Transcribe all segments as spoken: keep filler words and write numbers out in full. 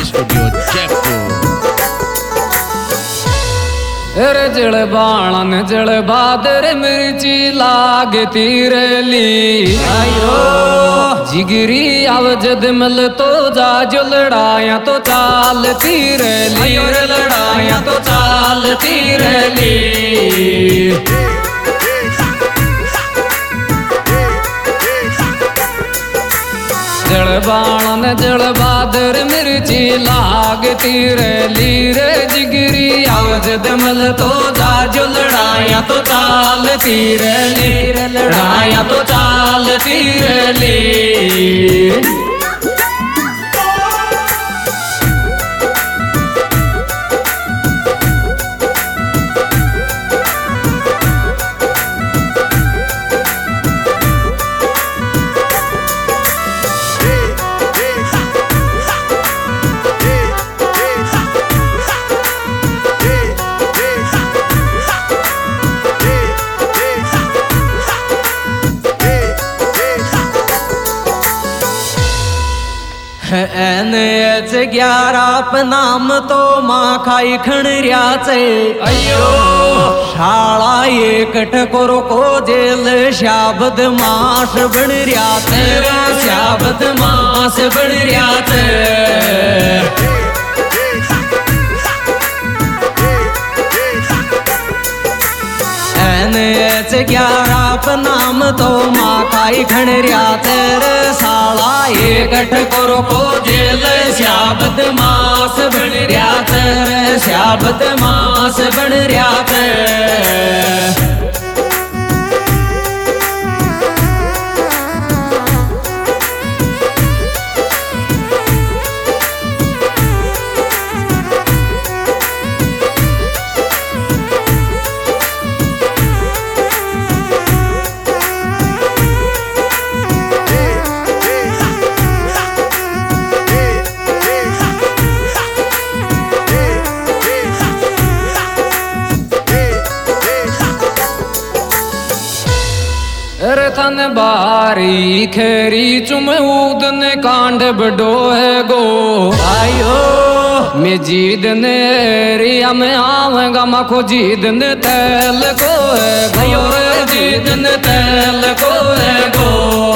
Studio Jaipur. रे जल बाणन जल बादर मिर्ची लाग तीरली आयो जिगरी आव जद मल तो जा जो लड़ाया तो चाल तीरली लड़ाया तो चाल तीरली। जल बाणन जल बादर मिर्ची लाग तीरली रे जिगरी आवाज दमल तो जा जो लड़ाया तो चाल तीरली लड़ाया तो चाल तीरली। एच ग्यारह नाम तो माँ खाई खणऱ्याचे अयो शाळा एक ठकोरो को जेल शाबद मास बनऱ्याचे शाबद मास बनऱ्याचे। एच ग्यारह नाम तो माँ खाई खणऱ्या तेरे साला एक ठकोरो को जेल शाबद मास बनऱ्या तेरे शाबद मास बनऱ्या तेरे। रतन बारी खेरी चुम ऊदन कांड बडो है गो आयो मैं जीदन रिया में आवेगा मखो जीदन तैल को है गयो रे जीदन तैल को है गो।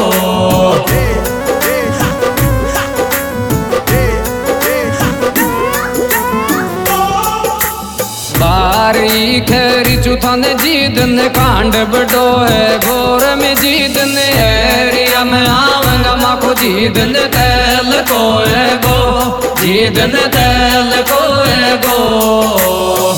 बारी खेरी चुथन जीदन कांड बडो है गोर में जीदन एरिया में आवेगा माखो जीदन तैल को है गो जीदन तैल को है गो।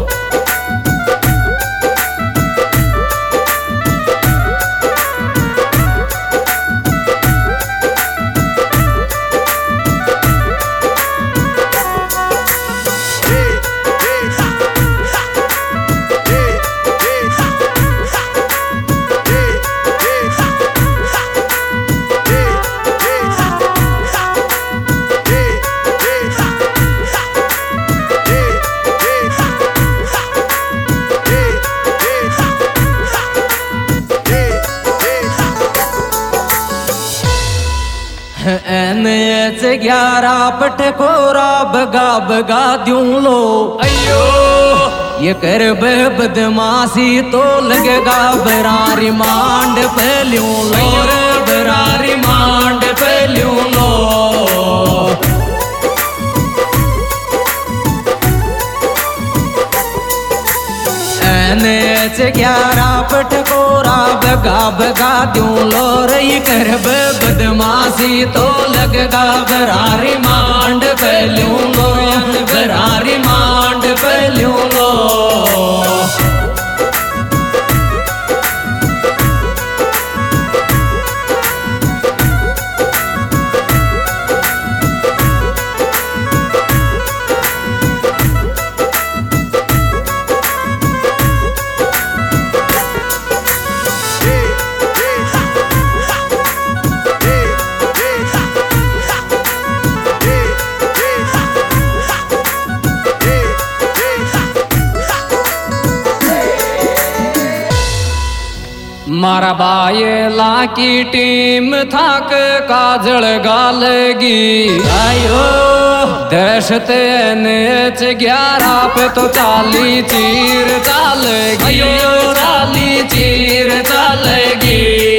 एच ग्यारह पटकोरा बगा बगा द्यूं लो अयो ये कर बदमाशी तो लगेगा बरारी मांड पहलूं लो बरारी मांड पहलूं लो। एच ग्यारह पटकोरा बगा बगा द्यूं लो रही कर बदमाशी तो लगेगा बरारी मांड पहलूं लो बरारी मांड पहलूं लो। मारा बायला की टीम थाक काजल गालगी आयो दहशत एन एच ग्यारह पे तो चाली चीर चलेगी, चाली चीर चलेगी।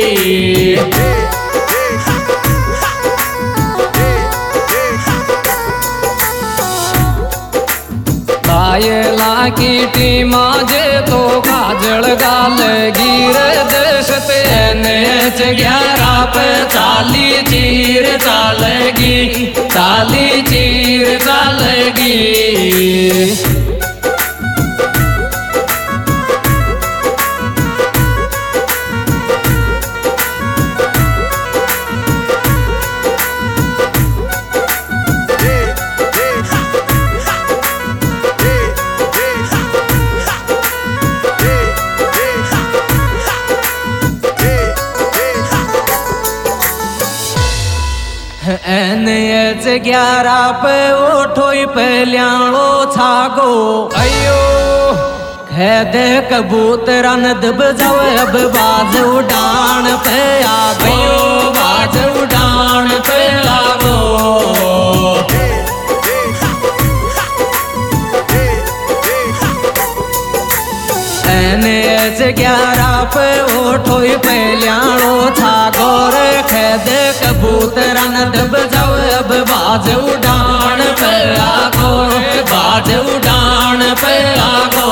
लायला की टीमा जे तो काजल गालेगी रे, दहशत एन एच ग्यारह पे चाली चीर चलेगी, चाली चीर चलेगी। एन एच ग्यारह पे उठोई पे ल्याणो छागो, अयो खेदे कबूतरन दब जावे अब बाज उड़ान पे आगो, बाज उड़ान पे लागो। एन एच ग्यारह पे उठोई पे ल्याणो छागो रे, खेदे कबूतरन दब जाओ अब बाज उड़ान पे लागो, बाज उड़ान पे लागो।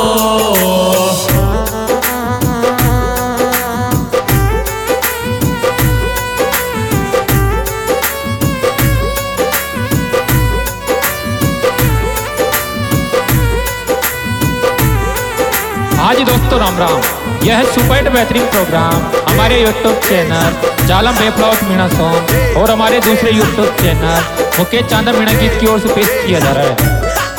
हाँ जी दोस्तों, राम राम। यह है सुपर हिट बेहतरीन प्रोग्राम हमारे यूट्यूब चैनल जालम बेफ्लॉस मीणा सॉन्ग और हमारे दूसरे यूट्यूब चैनल मुकेश चांदा मीणा गीत की ओर से पेश किया जा रहा है।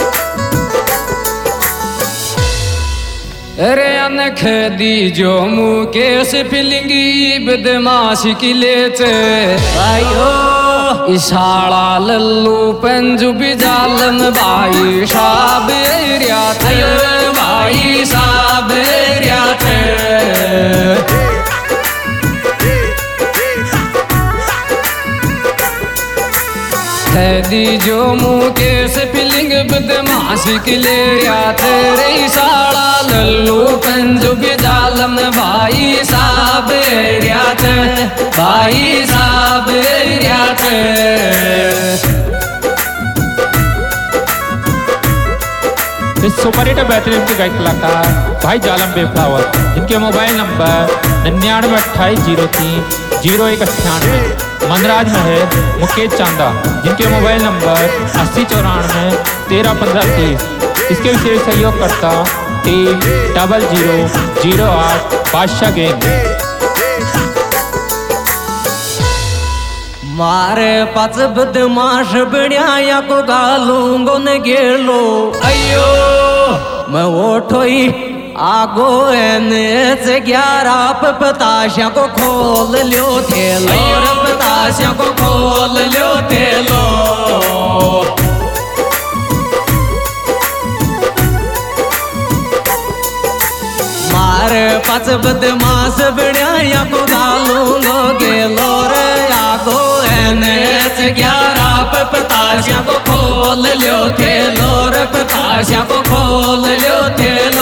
अरे अनख दी जो मुकेश फिलिंगी बदमाशी की लेचे, आयो इशारा लल्लू पंजू भी जालम भाई साहब एरिया थे, भाई साहब एरिया थे। दी जो मुकेश फिलिंग बदमाशी की लेरिया तेरे साड़ा लल्लू पंजू भी जालम भाई साहब एरिया थे, भाई साहब एरिया थे। इस सुपर हिट बेहतरीन के गायक कलाकार भाई जालम बेफ्लावर, जिनके मोबाइल नंबर निन्यानवे अट्ठाईस जीरो तीन जीरो एक अट्ठानवे। मनराज में है मुकेश चांदा, जिनके मोबाइल नंबर अस्सी चौरानवे तेरह पंद्रह तीस। इसके विशेष सहयोग करता टीम डबल जीरो जीरो आठ बादशाह गैंग। मारे पाच बदमाश बढ़िया को गालूंगो न गेलो, अयो मैं उठोई आगो एन से ग्यारह पे पताशा को खोल लियो थे लो, पताशा को खोल लियो थे लो। मारे पाच बदमाश बढ़िया को गालूंगो गेलो रे, आगो एन से ग्यारह पे पताशा को खोल लियो थे लो, पताशा को खोल लियो थे लो।